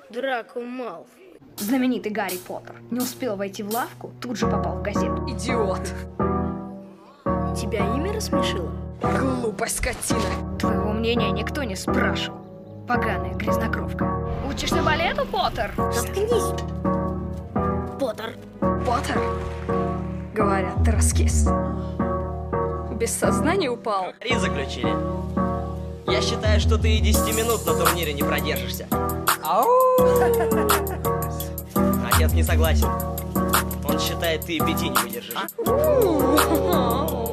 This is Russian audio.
Драко Малфой. Знаменитый Гарри Поттер не успел войти в лавку, тут же попал в газету. Идиот. Тебя имя рассмешило? Глупость, скотина. Твоего мнения никто не спрашивал. Поганая грязнокровка. Учишься балету, Поттер? Заткнись. Поттер. Поттер? Говорят, ты раскис. Без сознания упал. И заключили. Я считаю, что ты и 10 минут на турнире не продержишься. Отец не согласен. Он считает, ты и 5 не выдержишь.